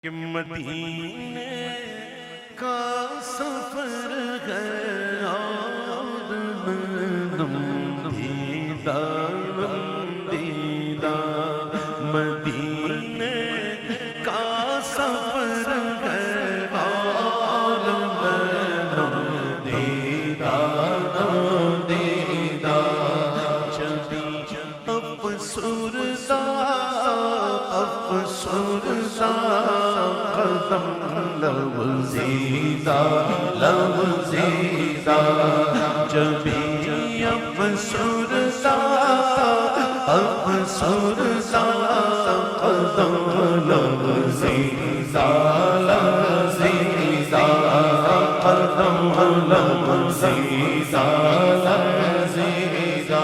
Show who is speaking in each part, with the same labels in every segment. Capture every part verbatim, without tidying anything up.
Speaker 1: کہ مدینے کا سفر ہے اور منم دیدہ دیدہ مدینے کا سفر ہے اور منم دیدہ دیدہ جبی افسردہ افسردہ قدم لوزیدہ لوزیدہ جبی افسردہ افسردہ قدم لوزیدہ لوزیدہ قدم لوزیدہ لوزیدہ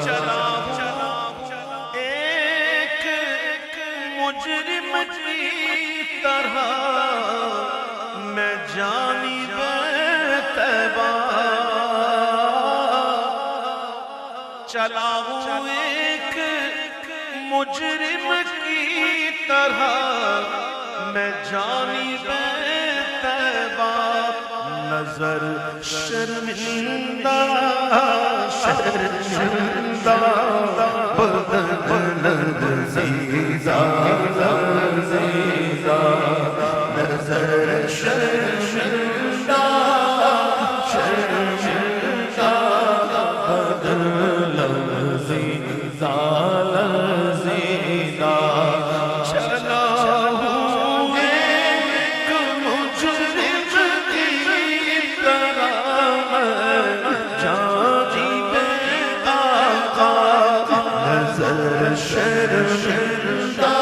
Speaker 1: مجرم کی طرح میں جانب طیبہ چلا ہوں ایک مجرم کی طرح میں جانب طیبہ نظر شرمندہ شرمندہ بدن لرزیدہ لرزیدہ نظر شرمندہ شرمندہ بدن لرزیدہ لرزیدہ چلا ہوں ایک مجرم کی طرح میں جانب آقا نظر شرمندہ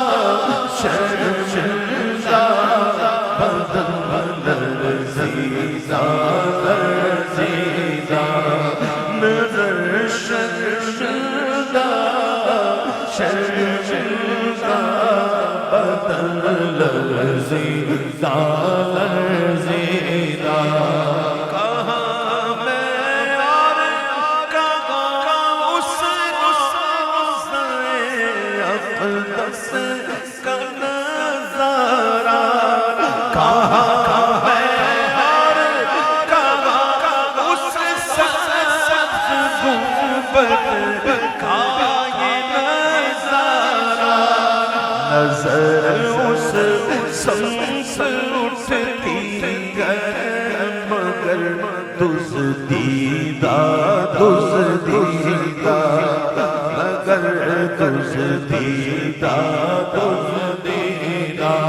Speaker 1: شرمندہ بدن لرزیدہ لرزیدہ نظر شرمندہ شرمندہ بدن لرزیدہ لرزیدہ اقدس کا نظارہ کہاں ہے اور کہاں اس سبز گنبد کا یہ نظارہ نظر اس سمس اٹھتی ہے مگر دزدیدہ دزدیدہ مگر دزدیدہ دزدیدہ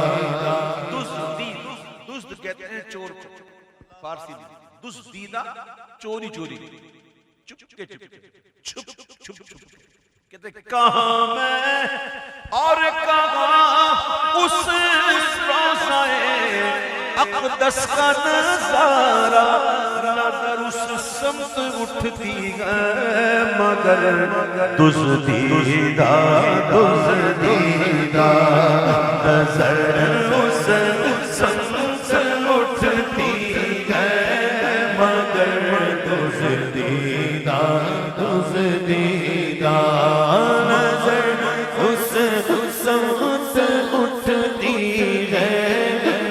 Speaker 1: دزد کہتے ہیں چور فارسی دزدیدہ چوری چوری چپ کے چپ چھپ چھپ چھپ کہتے ہیں کہاں میں اور کہاں اس روضۂ اقدس کا نظارہ نظر اس سمت اٹھتی ہے مگر دزدیدہ دزدیدہ نظر اس سمت اٹھتی ہے مگر دزدیدہ دزدیدہ نظر اس سمت اٹھتی ہے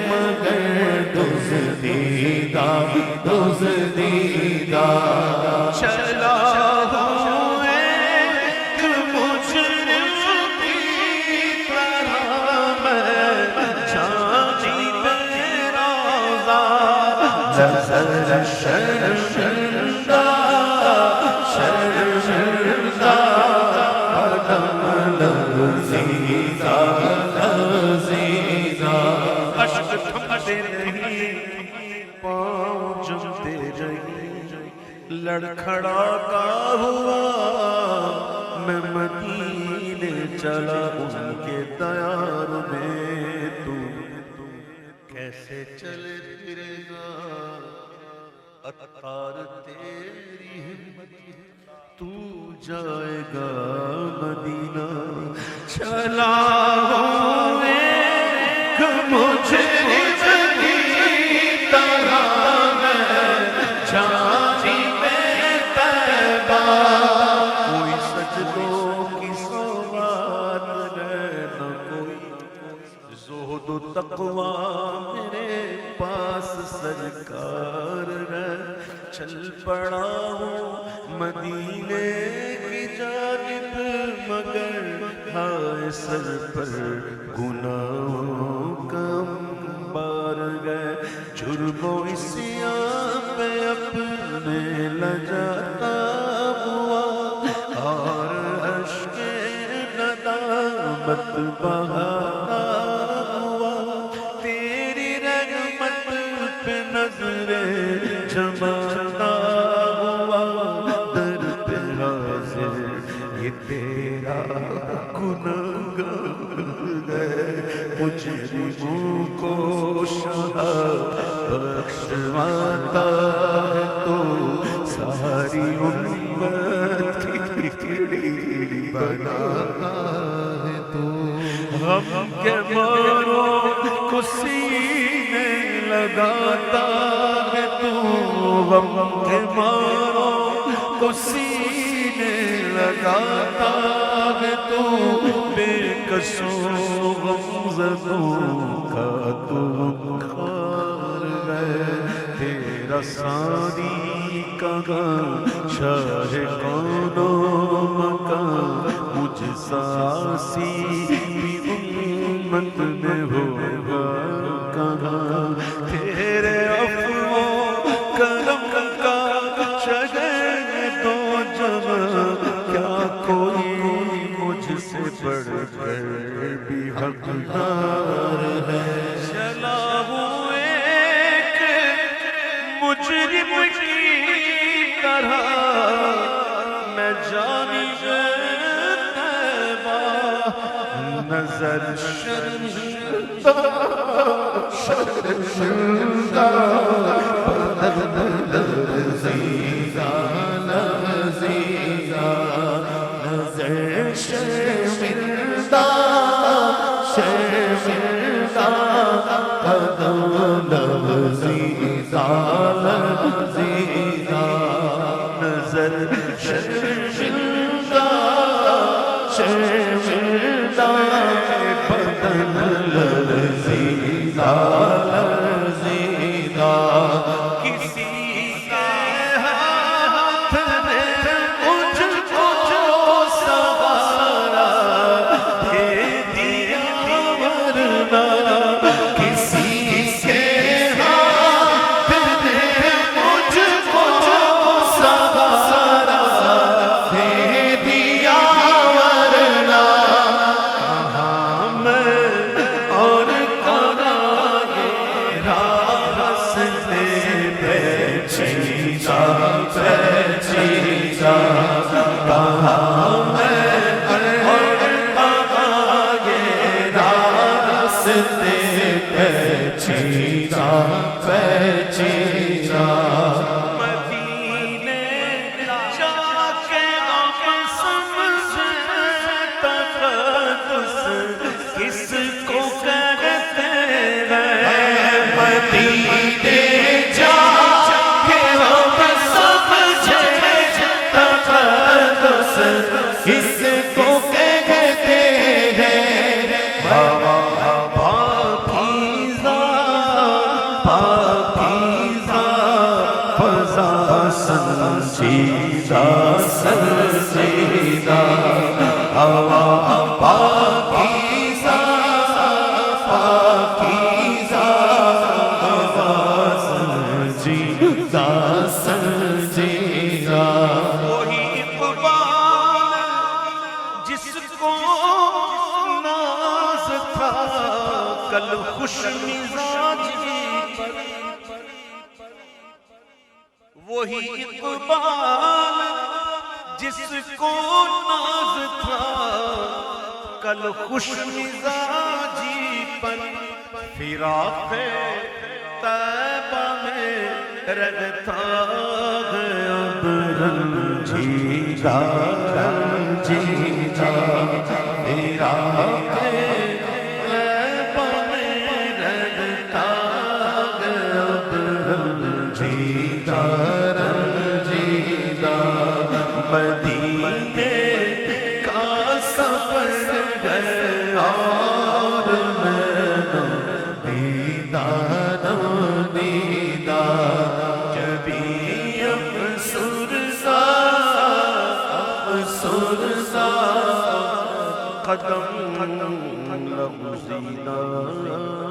Speaker 1: دزدیدہ دزدیدہ چلا ہوں ایک مجرم کی طرح میں جانب روضہ نظر شرمندہ شرمندہ قدم لرزیدہ لرزیدہ اشک تھمتے رہی پاؤں جمتے رہی لڑکھڑاتا ہوا میں مدینے چلا ان کے دیار میں تو کیسے چلے پھرے گا اتار تیری ہمت تو جائے گا مدینہ چلا ہوں ایک مجھے کوئی سجدوں کی سوات ہے نہ کوئی زہد و تقوی میرے پاس سرکار ہے، چل پڑا ہوں مدینے کی جانب، مگر ہائے سر پر گناہوں کا انبار ہے، جرم و عصیان پہ اپنے لجاتا ہوا، اور اشک ندامت بہاتا ہوا، تیری رحمت پہ نظر جماتا ہوا، در پہ حاضر یہ تیرا گناہگار ہے، مجرموں کو شاہ بخشواتا ہے تو ساری امت کی کیڑی بناتا ہے تو، ہم کے ماروں کو سینے لگاتا ہے تو، ہم کے ماروں کو سینے لگاتا ہے تو، بے کسوں غمزدوں کا تو خار ہے، تیرا ثانی کہاں شاہ کون و مکان، مجھ ساسی بھی امت میں ہوگا کہاں، تیرے عفو و کرم کا شگر دو جہاں، کیا کوئی مجھ سے بڑھ کر بھی حقدار ہے، چلا ہوں ایک مجرم کی طرح میں جانب طیبہ، نظر شرمندہ شرمندہ لرزیدہ لرزیدہ، نظر شرمندہ شرمندہ، قدم لرزیدہ لرزیدہ، نظر شرمندہ شرمندہ، بدن لرزیدہ لرزیدہ، کسی کے ہاتھ نے مجھ کو سہارا دے دیا، ورنہ کسی کے ہاتھ نے مجھ کو سہارا دے دیا، ورنہ کہاں میں اور کہاں یہ راستے پیچیدہ پیچیدہ، کہاں میں اور کہاں یہ راستے پیچیدہ پیچیدہ، مدینے جا کے غم سمجھے تقدس کس کو کہتے ہیں، مدینے جا کے غم سمجھے تقدس کس کو کہتے ہیں، پاکیزہ پاکیزہ فضا سنجیدہ سنجیدہ، ہوا پاکیزہ پاکیزہ، ہوا سنجیدہ سنجیدہ، وہی اقبال جس کو ناز تھا کل خوش مزاجی پر، وہی اقبال جس کو ناز تھا کل خوش مزاجی پر، فراق طیبہ میں رہتا ہے اب رنجیدہ رنجیدہ، فراق طیبہ میں رہتا ہے اب رنجیدہ رنجیدہ، مدینے کا سفر ہے اور میں دیدار دیدار جبھی افسردہ افسردہ قدم لغزیدہ